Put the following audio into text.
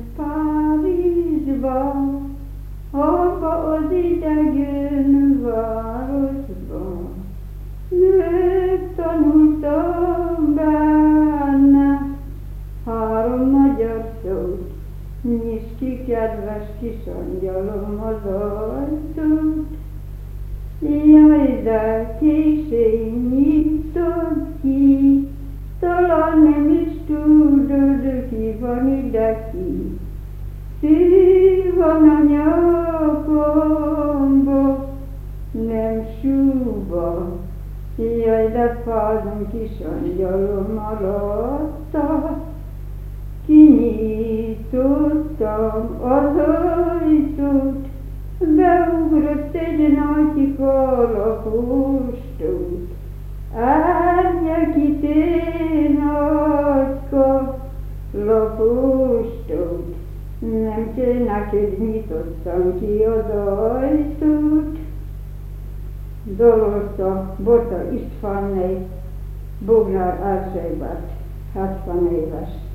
Párizsba, abba az idegen városba. Nők tanultam benne 3 magyar szót. Nyisd ki, kedves kis angyalom, az ajtót. Jaj, de későn nyitod ki, talán nem is tudod, ki van ide ki. Szív van a nyakomba, nem súba. Jaj, de fázom, kis angyalom alatta. Kinyitottam az ajtót, beugrott egy nagy kalapostót. Árnyakité nagyka lapostót, nem kell neked, nyitottam ki az ajtót. Dolorsa Bota Istvánné, Bognár Erzsébet, 70 éves.